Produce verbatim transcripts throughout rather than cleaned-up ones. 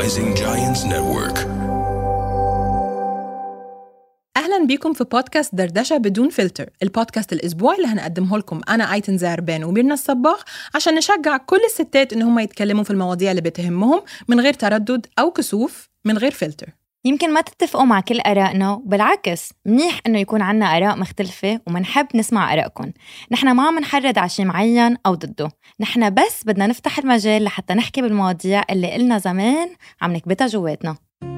Rising Giants Network. أهلاً بيكم في بودكاست دردشة بدون فلتر، البودكاست الأسبوعي اللي هنقدمه لكم أنا أيتن زعربان وميرنا الصباغ عشان نشجع كل الستات إن هم يتكلموا في المواضيع اللي بتهمهم من غير تردد أو كسوف، من غير فلتر. يمكن ما تتفقوا مع كل آرائنا، بالعكس منيح إنه يكون عنا آراء مختلفة ومنحب نسمع آرائكم. نحن ما عم نحرض على شيء معين أو ضده، نحن بس بدنا نفتح المجال لحتى نحكي بالمواضيع اللي قلنا زمان عم نكبتها جواتنا.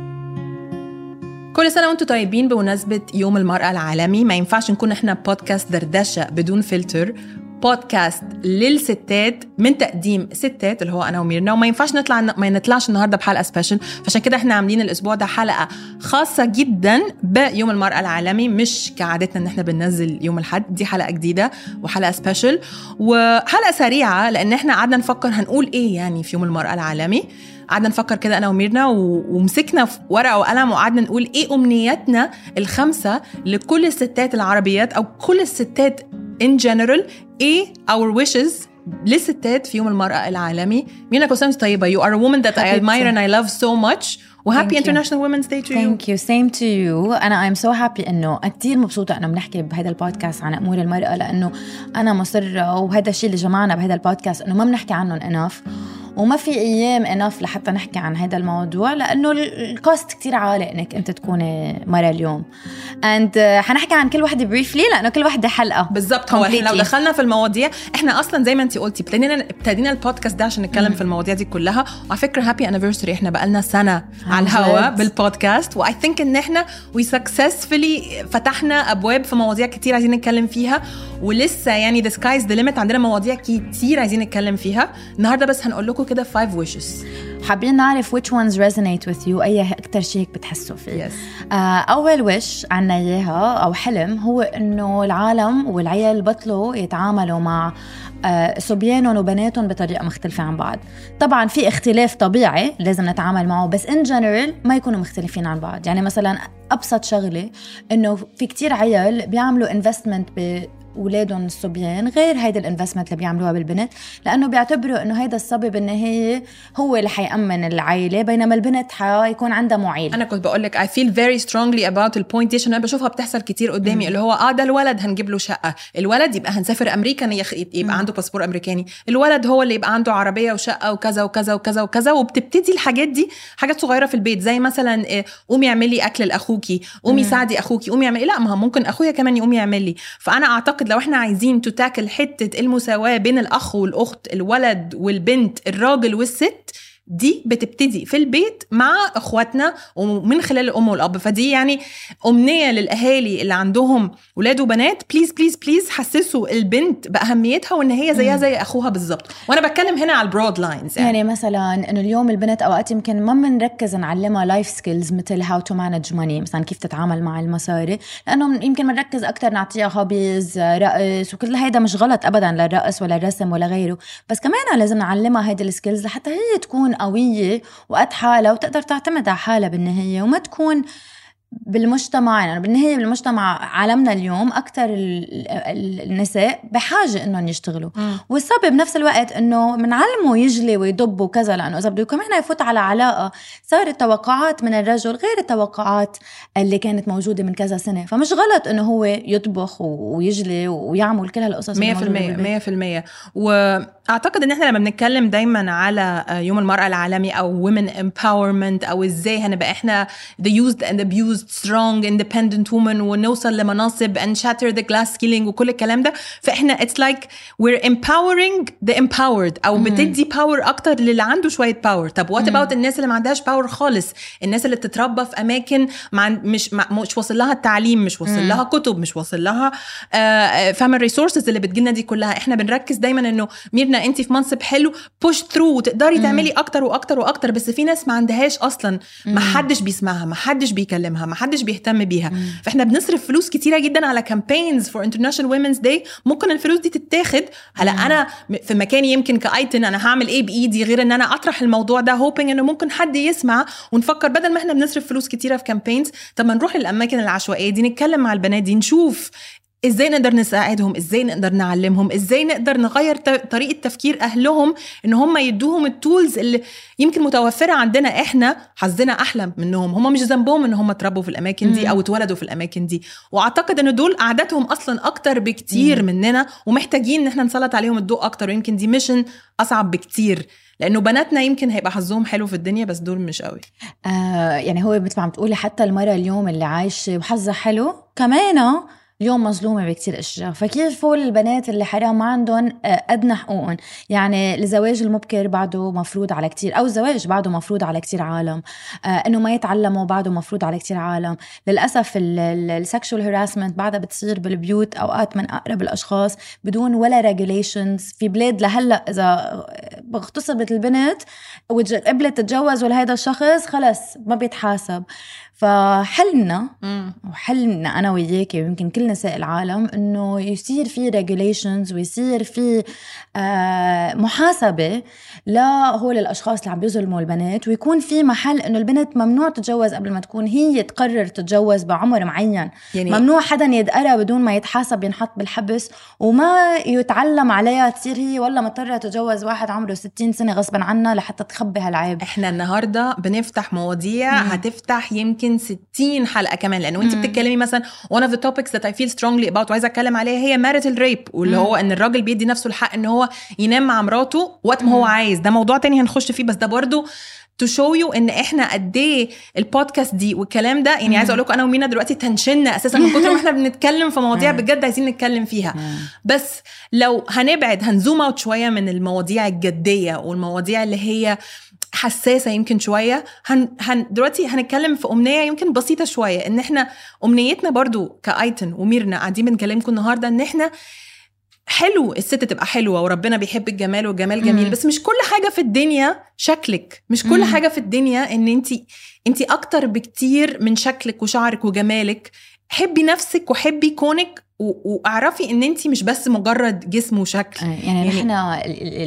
كل سنة وانتم طيبين بمناسبة يوم المرأة العالمي. ما ينفعش نكون احنا بودكاست دردشة بدون فلتر، بودكاست للستات من تقديم ستات اللي هو أنا وميرنا، وما ينفعش نطلع ما نطلعش النهاردة بحلقة سبيشل. فعشان كده احنا عاملين الأسبوع ده حلقة خاصة جدا بيوم المرأة العالمي، مش كعادتنا ان احنا بننزل يوم الحد. دي حلقة جديدة وحلقة سبيشل وحلقة سريعة، لأن احنا قعدنا نفكر هنقول ايه يعني في يوم المرأة العالمي. قعدنا نفكر كده أنا وميرنا ومسكنا في ورقة وقلم وقعدنا نقول إيه أمنياتنا الخمسة لكل الستات العربيات أو كل الستات in general. إيه our wishes للستات في يوم المرأة العالمي. ميرنا كل سنة طيبة. You are a woman that I admire and I love so much. وهابي International Women's Day to you. Thank you. Same to you. أنا I'm so happy إنه كتير مبسوطة إنه بنحكي بهذا البودكاست عن أمور المرأة، لأنه أنا مصرة وهذا الشيء اللي جمعنا بهذا البودكاست إنه ما بنحكي عنهم enough، وما في أيام enough لحتى نحكي عن هذا الموضوع، لأنه الكوست كتير عالي إنك أنت تكوني مرة اليوم. and حنحكي عن كل واحدة briefly لأنه كل واحدة حلقة بالضبط. هو لو دخلنا في المواضيع احنا أصلا زي ما أنتي قلتي ابتدينا ابتدينا البودكاست ده عشان نتكلم في المواضيع دي كلها. وعلى فكرة happy anniversary، احنا بقالنا سنة على الهواء بالبودكاست، و I think إن احنا we successfully فتحنا أبواب في مواضيع كتير عايزين نتكلم فيها، ولسه يعني the sky's the limit، عندنا مواضيع كتير عايزين نتكلم فيها النهاردة. بس هنقول لكم كده five wishes. حابين نعرف which ones resonate with you، أي أكتر شيء بتحسوا فيه. yes. آه أول wish عنا إياها أو حلم هو إنه العالم والعيال بطلوا يتعاملوا مع آه صبيانهم وبناتهم بطريقة مختلفة عن بعض. طبعا في اختلاف طبيعي لازم نتعامل معه، بس in general ما يكونوا مختلفين عن بعض. يعني مثلا أبسط شغلة إنه في كتير عيال بيعملوا investment ب أولادهم الصبيان غير هيدا الانفستمنت اللي بيعملوها بالبنت، لأنه بيعتبروا إنه هيدا الصبي بالنهاية هو اللي حيأمن العائلة، بينما البنت حيكون عندها معيل. أنا كنت بقولك I feel very strongly about the point دي، أنا بشوفها بتحصل كتير قدامي. م. اللي هو آه ده الولد هنجيب له شقة، الولد يبقى هنسافر أمريكا يبقى م. عنده باسبور أمريكاني، الولد هو اللي يبقى عنده عربية وشقة وكذا وكذا وكذا وكذا. وبتبتدي الحاجات دي حاجات صغيرة في البيت، زي مثلا قومي اعملي أكل لأخوكي، قومي ساعدي أخوكي، قومي اعملي. لا، ما ممكن أخويا كمان يقوم يعمل لي. فأنا أعتقد لو إحنا عايزين تتاكل حتة المساواة بين الأخ والأخت، الولد والبنت، الراجل والست، دي بتبتدي في البيت مع أخواتنا ومن خلال الأم والأب. فدي يعني أمنية للأهالي اللي عندهم ولاد وبنات، بليز بليز بليز حسسوا البنت بأهميتها وإن هي زيها زي أخوها بالضبط. وأنا بتكلم هنا على البرود لاينز. يعني. يعني مثلا إنه اليوم البنت أوقات يمكن ما بنركز نعلمها لايف سكيلز مثل how to manage money، مثلا كيف تتعامل مع المصاري، لأنه يمكن بنركز أكتر نعطيها هوبيز، رقص، وكل هيدا مش غلط أبدا للرقص ولا الرسم ولا غيره، بس كمان لازم نعلمها هيدا السكيلز لحتى هي تكون قوية وقت حالها وتقدر تعتمد على حالها بالنهاية، وما تكون بالمجتمع. يعني بالنهاية بالمجتمع عالمنا اليوم أكتر النساء بحاجة إنهم يشتغلوا، والصبي بنفس الوقت إنه منعلمه يجلي ويضب وكذا، لأنه إذا بده كمان يفوت على علاقة صارت التوقعات من الرجل غير التوقعات اللي كانت موجودة من كذا سنة. فمش غلط إنه هو يطبخ ويجلي ويعمل كل هالقصص مية في المية مية في المية. وأعتقد إن إحنا لما بنتكلم دايما على يوم المرأة العالمي أو women empowerment أو إزاي هنبقى إحنا the used and abused strong independent woman ونوصل لمناصب and shatter the glass ceiling وكل الكلام ده، فإحنا it's like we're empowering the empowered أو مم. بتدي power أكتر للي عنده شوية power. طب what about الناس اللي ما عندهاش power خالص، الناس اللي بتتربى في أماكن مع مش مش وصل لها التعليم، مش وصل لها كتب، مش وصل لها uh, فهم الريسورسز اللي بتجينا دي كلها. إحنا بنركز دايما إنه ميرنا أنتي في منصب حلو push through وتقدري مم. تعملي أكتر وأكتر وأكتر، بس في ناس ما عندهاش أصلا، ما حدش بيسمعها، ما حدش بيكلمها، ما حدش بيهتم بيها. مم. فاحنا بنصرف فلوس كتيرة جدا على campaigns for International Women's Day. ممكن الفلوس دي تتاخد هلا انا في مكاني يمكن كايتن انا هعمل ايه بايدي غير ان انا اطرح الموضوع ده hoping انه ممكن حد يسمع ونفكر بدل ما احنا بنصرف فلوس كتيرة في campaigns، طب ما نروح للاماكن العشوائية دي، نتكلم مع البنات دي، نشوف ازاي نقدر نساعدهم، ازاي نقدر نعلمهم، ازاي نقدر نغير طريقة تفكير اهلهم ان هم يدوهم التولز اللي يمكن متوفرة عندنا، احنا حظنا احلى منهم. هم مش ذنبهم ان هم اتربوا في الاماكن دي او اتولدوا في الاماكن دي، واعتقد ان دول قعدتهم اصلا اكتر بكتير مم. مننا، ومحتاجين ان احنا نسلط عليهم الضوء اكتر، ويمكن دي ميشن اصعب بكتير، لانه بناتنا يمكن هيبقى حظهم حلو في الدنيا بس دول مش قوي. آه يعني هو مثل ما عم تقولي حتى المرأة اليوم اللي عايشة وحظها حلو كمان اليوم مظلومة بكتير أشياء. فكيف فول البنات اللي حرام ما عندهم أدنى حقوقهم؟ يعني الزواج المبكر بعده مفروض على كتير، أو الزواج بعده مفروض على كتير عالم، آه إنه ما يتعلموا بعده مفروض على كتير عالم. للأسف السكشوال هراسمنت بعدها بتصير بالبيوت أوقات من أقرب الأشخاص بدون ولا ريجوليشنز. في بلاد لهلأ إذا اغتصبت البنت وقبلت تتجوز ولا هيدا الشخص خلص ما بيتحاسب. فحلمنا وحلمنا أنا وياكي ويمكن كل نساء العالم إنه يصير في regulations ويصير في آه محاسبة لهول الأشخاص اللي عم بيظلموا البنات، ويكون في محل إنه البنت ممنوع تتجوز قبل ما تكون هي تقرر تتجوز بعمر معين. يعني ممنوع حدا يدقرها بدون ما يتحاسب ينحط بالحبس، وما يتعلم عليها تصير هي والله مضطرة تتجوز واحد عمره ستين سنة غصبا عنها لحتى تخبي هالعيب. إحنا النهاردة بنفتح مواضيع مم. هتفتح يمكن ستين حلقة كمان، لأنه أنت بتتكلمي مثلا one of the topics that I feel strongly about وعايزة أتكلم عليها هي marital rape، واللي مم. هو أن الراجل بيدي نفسه الحق أن هو ينام مع مراته وقت ما هو عايز. ده موضوع تاني هنخش فيه، بس ده برضو to show you ان احنا قديه البودكاست دي والكلام ده. يعني عايزه اقول لكم انا ومينا دلوقتي تنشننا اساسا من كتر ما احنا بنتكلم في مواضيع بجد عايزين نتكلم فيها. بس لو هنبعد هنزوم اوت شويه من المواضيع الجديه والمواضيع اللي هي حساسه يمكن شويه، هن, هن دلوقتي هنتكلم في امنيه يمكن بسيطه شويه، ان احنا امنيتنا برضو كايتن وميرنا قاعدين بنكلمكم النهارده ان احنا حلو الست تبقى حلوة وربنا بيحب الجمال والجمال جميل، مم. بس مش كل حاجة في الدنيا شكلك، مش كل مم. حاجة في الدنيا ان انتي انتي اكتر بكتير من شكلك وشعرك وجمالك. حبي نفسك وحبي كونك واعرفي ان انتي مش بس مجرد جسم وشكل. يعني نحنا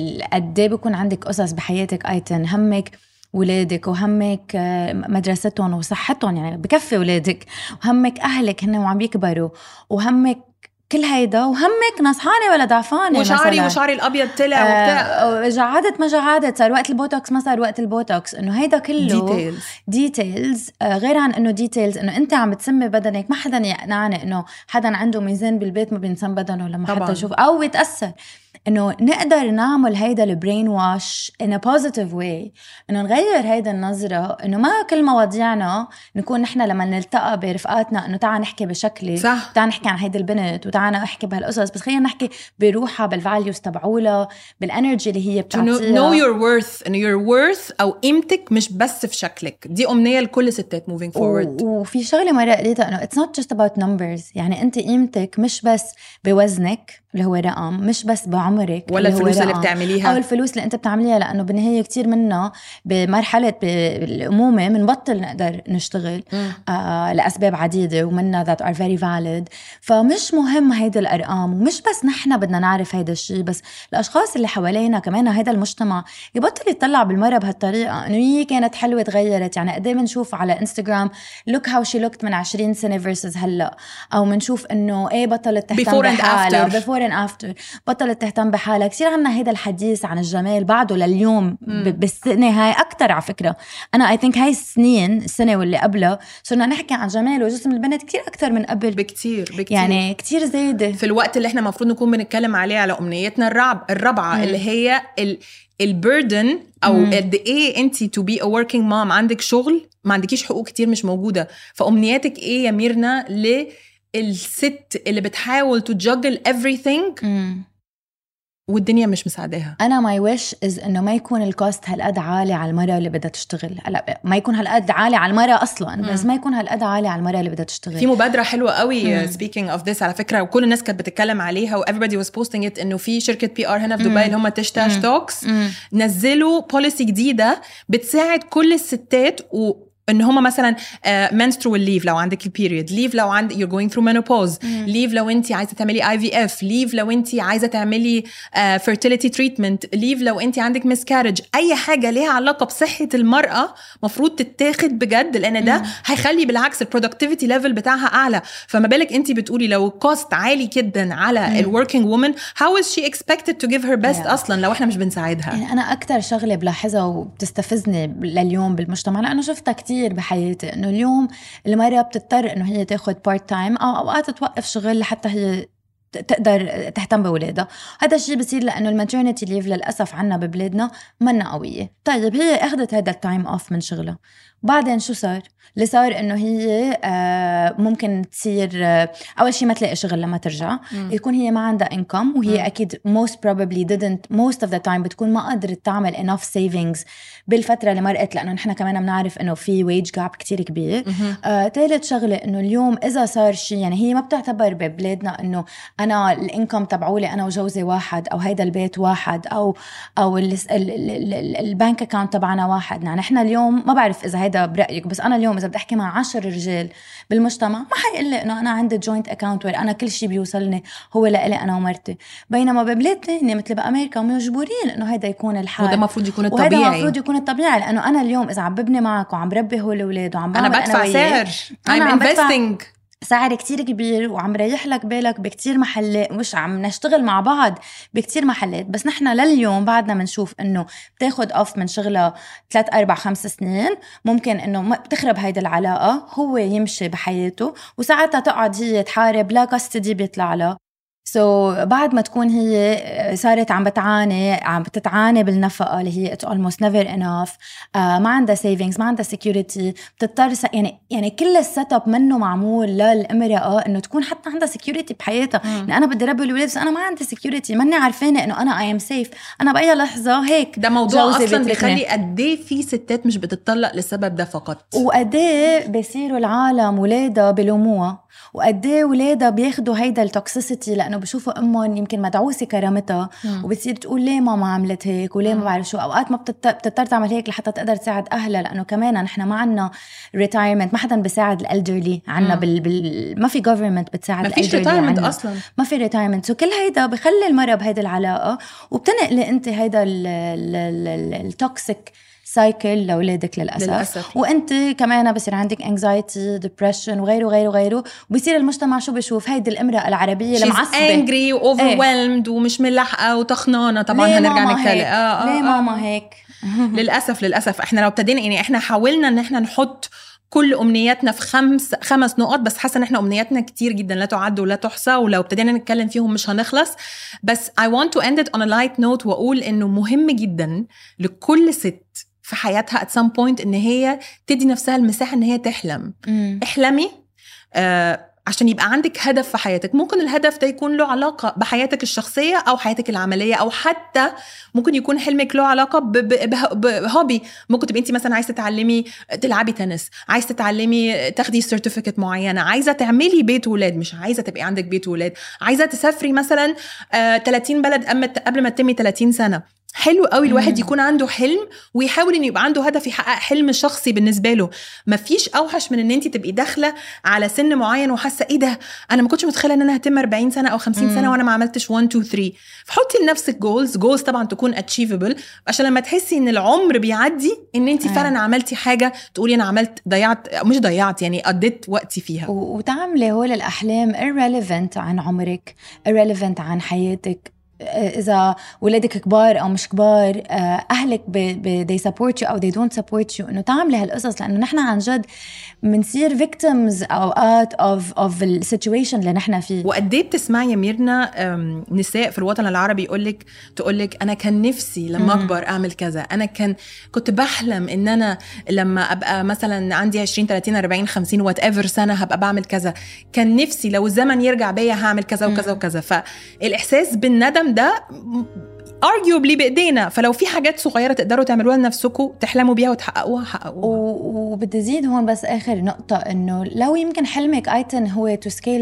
قد ايه بيكون عندك قصص بحياتك ايتن، همك ولادك وهمك مدرستهم وصحتهم، يعني بكفي ولادك، وهمك اهلك هن وعم يكبروا، وهمك كل هيدا، وهمك نصحانة ولا ضعفانة، وشعري وشعري الأبيض طلع آه وبتاع جعادت ما جعادت، صار وقت البوتوكس ما صار وقت البوتوكس. إنه هيدا كله ديتيلز ديتيلز آه غير عن إنه ديتيلز إنه أنت عم بتسمي بدنك. ما حدا يقنعني إنه حدا عنده ميزان بالبيت ما بينسم بدنه لما طبعاً. حتى يشوف أو يتأثر. إنه نقدر نعمل هيدا البرين واش in a positive way، إنه نغير هيدا النظرة، إنه ما كل مواضيعنا نكون نحنا لما نلتقى برفقاتنا إنه تعال نحكي بشكلي، تعال نحكي عن هيدا البنت وتعال نحكي بهالقصص، بس خلينا نحكي بروحها، بالفاليوز تبعولها، بالانرجي اللي هي بتعطيها. know your worth، إنه your worth أو قيمتك مش بس في شكلك. دي أمنية لكل ستات moving forward. وفي شغلة مرة قريتها إنه it's not just about numbers، يعني أنت قيمتك مش بس بوزنك اللي هو رقم، مش بس بعمرك ولا الفلوس اللي بتعمليها أو الفلوس اللي أنت بتعمليها، لأنه بالنهاية كتير منا بمرحلة بالأمومة منبطل نقدر نشتغل آه لأسباب عديدة ومنا that are very valid. فمش مهم هيدا الأرقام، ومش بس نحنا بدنا نعرف هيدا الشيء، بس الأشخاص اللي حوالينا كمان، هيدا المجتمع يبطل يطلع بالمرة بهالطريقة إنه هي كانت حلوة تغيرت. يعني قدام نشوف على إنستغرام look how she looked من عشرين سنة versus هلأ، أو منشوف إنه إيه بطلت تهتم بحالها before and after، بطلت تهتم بحالها. كثير عنا هيدا الحديث عن الجمال بعده لليوم بالسنة هاي أكتر على فكرة. أنا I think هاي السنين السنة واللي قبلها صرنا نحكي عن جمال وجسم البنت كثير أكتر من قبل بكتير بكتير، يعني كثير زايدة في الوقت اللي احنا مفروض نكون بنتكلم عليه على أمنيتنا الرعب الرابعة مم. اللي هي ال البردن أو قد إيه أنتي to be a working mom، عندك شغل ما عندكيش حقوق كتير مش موجودة. فأمنياتك إيه يا ميرنا للست اللي بتحاول تججل everything مم. والدنيا مش مساعداها؟ أنا my wish is إنه ما يكون الكوست هالقد عالي على المرأة اللي بدها تشتغل. لا ما يكون هالقد عالي على المرأة أصلاً، مم. بس ما يكون هالقد عالي على المرأة اللي بدها تشتغل. في مبادرة حلوة قوي مم. speaking of this على فكرة، وكل الناس كانت بتتكلم عليها و everybody was posting it، إنه في شركة بي آر هنا في دبي اللي هم تشتاش توكس نزلوا policy جديدة بتساعد كل الستات و ان هما مثلا uh, menstrual leave لو عندك period leave لو عند you're going through menopause mm. leave لو انت عايزه تعملي آي في إف leave لو انت عايزه تعملي uh, fertility treatment leave لو انت عندك miscarriage اي حاجه ليها علاقه بصحه المراه مفروض تتاخد بجد لان ده mm. هيخلي بالعكس البرودكتيفيتي ليفل بتاعها اعلى. فما بالك انت بتقولي لو الكوست عالي جدا على mm. الworking woman how is she expected to give her best yeah. اصلا لو احنا مش بنساعدها. يعني انا اكتر شغله بلاحظها وبتستفزني لليوم بالمجتمع لانه شفتها كتير بحياتي انه اليوم المرأة بتضطر انه هي تاخد بارت تايم او اوقات توقف شغل لحتى هي تقدر تهتم بأولادها. هذا الشيء بصير لأنه الماترنتي ليف للأسف عنا ببلادنا منا قوية. طيب هي أخذت هذا التايم أوف من شغلها بعدين شو صار؟ اللي صار إنه هي آه ممكن تصير آه أول شيء ما تلاقي شغل لما ترجع م. يكون هي ما عندها income وهي م. أكيد most probably didn't most of the time بتكون ما قدرت تعمل enough savings بالفترة اللي مرقت لأنه نحن كمان بنعرف إنه في wage gap كتير كبير. آه ثالث شغلة إنه اليوم إذا صار شيء يعني هي ما بتعتبر ببلادنا إنه أنا الإنكم تبعولي أنا وجوزي واحد أو هيدا البيت واحد أو أو البنك أكاونت تبعنا واحد. يعني نحن اليوم ما بعرف إذا هيدا برأيك بس أنا اليوم إذا بدي أحكي مع عشر رجال بالمجتمع ما حيقول لي إنه أنا عندي جوينت أكاونت ولا أنا كل شيء بيوصلني هو لإلي أنا ومرتي. بينما ببلاد تانية مثل بأمريكا مجبورين إنه هيدا يكون الحال وده مفروض يكون الطبيعي وهذا مفروض يكون الطبيعي لأنه أنا اليوم إذا عم ببني معك وعم بربي هو الأولاد وعم أنا بدفع سعر I'm investing سعر كتير كبير وعم ريح لك بالك بكتير محلات مش عم نشتغل مع بعض بكتير محلات. بس نحن لليوم بعدنا منشوف انه بتاخد اوف من شغلة ثلاث أربع خمس سنين ممكن انه بتخرب هيدا العلاقة هو يمشي بحياته وساعتها تقعد هي تحارب لا كاستدي بيطلع لها. سو so, بعد ما تكون هي صارت عم بتعاني عم بتتعاني بالنفقة اللي هي it's almost never enough uh, ما عندها savings ما عندها security بتضطر س... يعني يعني كل السيت اب منه معمول للمرأة انه تكون حتى عندها security بحياتها. يعني انا بدي ربي الولاد بس انا ما عندي security ماني عارفانه انه انا I am safe انا بأي لحظة هيك. ده موضوع اصلا بيخلي قد ايه في ستات مش بتطلق للسبب ده فقط وقد ايه بيصيروا العالم ولادها بلوموها وقد ايه ولادها بياخدوا هيدا التوكسيسيتي لانه بشوفوا امهم يمكن مدعوسه كرامتها وبتصير تقول ليه ماما عملت هيك وليه ما بعرف شو. اوقات ما بتضطر تعمل هيك لحتى تقدر تساعد اهلها لانه كمان نحن ما عنا ريتايرمنت ما حدا بيساعد الالدرلي عنا بال... بال... ما في جوفرمنت بتساعد الالدرلي ما فيش ريتايرمنت اصلا ما في ريتايرمنت. سو كل هيدا بخلي المرأة بهيدا العلاقه وبتنقلي انت هيدا التوكسيك سايكل لأولادك للأسف. للأسف وانت كمان بصير عندك anxiety depression وغيره وغيره وغيره وبصير المجتمع شو بيشوف هيدي الامرأة العربية المعصبة angry و overwhelmed ايه؟ ومش ملحقة وتخنانة. طبعا هنرجع نتكلم آه آه ليه ماما هيك للأسف للأسف احنا لو ابتدينا يعني احنا حاولنا ان احنا نحط كل أمنياتنا في خمس خمس نقط بس حاسة ان احنا أمنياتنا كتير جدا لا تعد ولا تحصى ولو ابتدينا نتكلم فيهم مش هنخلص. بس I want to end it on a light note وأقول انه مهم جدا لكل ست في حياتها at some point ان هي تدي نفسها المساحة ان هي تحلم. مم. احلمي آه عشان يبقى عندك هدف في حياتك. ممكن الهدف ده يكون له علاقة بحياتك الشخصية أو حياتك العملية أو حتى ممكن يكون حلمك له علاقة بهوبي. ممكن تبقى أنت مثلا عايزة تتعلمي تلعبي تنس عايزة تتعلمي تاخدي سيرتيفيكت معينة عايزة تعملي بيت ولاد مش عايزة تبقي عندك بيت ولاد عايزة تسافري مثلا آه ثلاثين بلد قبل ما تتمي ثلاثين سنة. حلو قوي الواحد يكون عنده حلم ويحاول ان يبقى عنده هدف يحقق حلم شخصي بالنسبه له. مفيش اوحش من ان انت تبقي داخله على سن معين وحاسه ايه ده انا ما كنتش متخيله ان انا هتم أربعين سنه او خمسين مم. سنه وانا ما عملتش واحد اتنين تلاتة. فحطي لنفسك جولز جولز طبعا تكون اتشيفبل عشان لما تحسي ان العمر بيعدي ان انت فعلا عملتي حاجه تقولي انا عملت ضيعت مش ضيعت يعني قضيت وقتي فيها. وتعملي هول الاحلام irrelevant عن عمرك irrelevant عن حياتك. إذا ولادك كبار أو مش كبار أهلك ب they support you أو they don't support you إنه تعملي هالقصص لأنه نحن عن جد منصير victims أوقات of of the situation اللي نحن فيه. وقديه بتسمعي يا ميرنا نساء في الوطن العربي يقولك تقولك أنا كان نفسي لما أكبر أعمل كذا أنا كان كنت بحلم إن أنا لما أبقى مثلا عندي عشرين ثلاثين أربعين خمسين whatever سنة هبقى بعمل كذا كان نفسي لو الزمن يرجع بيا هعمل كذا وكذا وكذا. فالإحساس بالندم ده arguably بإيدينا. فلو في حاجات صغيرة تقدروا تعملوها لنفسكم تحلموا بيها وتحققوها حققوها. وبدي زيد هون بس آخر نقطة إنه لو يمكن حلمك أيتن هو to scale back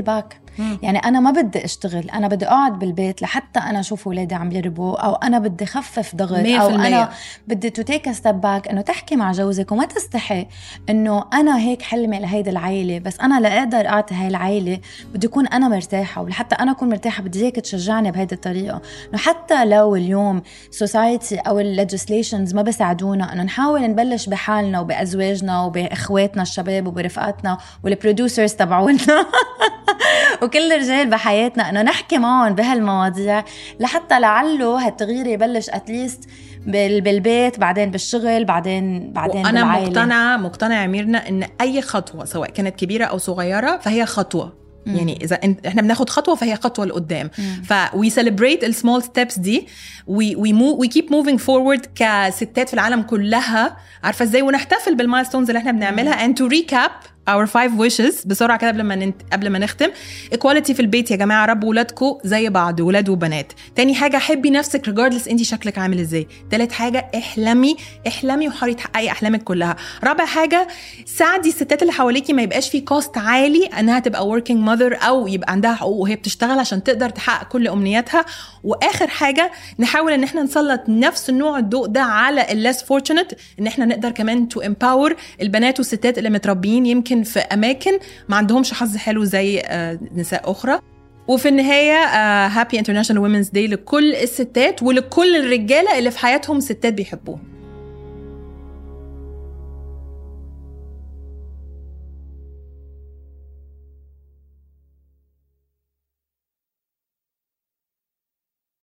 مم. يعني أنا ما بدي أشتغل، أنا بدي أقعد بالبيت لحتى أنا أشوف ولادي عم يربوا، أو أنا بدي خفف ضغط، أو أنا بدي to take a step back إنه تحكي مع جوزك وما تستحي إنه أنا هيك حلمي لهيدا العائلة، بس أنا لا أقدر أعطي هاي العائلة بدي أكون أنا مرتاحة، ولحتى أنا أكون مرتاحة بدي إياك تشجعني بهيدا الطريقة. إنه حتى لو اليوم society أو ال legislations ما بيساعدونا إنه نحاول نبلش بحالنا وبأزواجنا وبإخواتنا الشباب وبرفقاتنا والبرودوسرز تبعولنا وكل الرجال بحياتنا إنه نحكي معهم بهالمواضيع، لحتى لعله هالتغيير يبلش أتليست بالبيت، بعدين بالشغل، بعدين بعدين أنا بالعائلة. مقتنعة مقتنعة ميرنا إن أي خطوة سواء كانت كبيرة أو صغيرة فهي خطوة. مم. يعني إذا إحنا بناخد خطوة فهي خطوة لقدام. ف we celebrate the small steps دي we we move we keep moving forward كستات في العالم كلها، عارفة إزاي، ونحتفل بالمايلستونز اللي إحنا بنعملها. and to recap our five wishes بسرعة كده قبل ما ننت... قبل ما نختم. equality في البيت يا جماعة، ربوا ولادكم زي بعض، ولاد وبنات. تاني حاجة حبي نفسك regardless انتي شكلك عامل ازاي. تالت حاجة احلمي احلمي وحاولي تحققي احلامك كلها. رابع حاجة ساعدي الستات اللي حواليكي ما يبقاش في كوست عالي انها تبقى working mother او يبقى عندها حقوق وهي بتشتغل عشان تقدر تحقق كل امنياتها. واخر حاجة نحاول ان احنا نسلط نفس النوع الضوء ده على ال less fortunate، ان احنا نقدر كمان to empower البنات والستات اللي متربيين يمكن في أماكن ما عندهمش حظ حلو زي نساء أخرى. وفي النهاية Happy International Women's Day لكل الستات ولكل الرجالة اللي في حياتهم ستات بيحبوهم.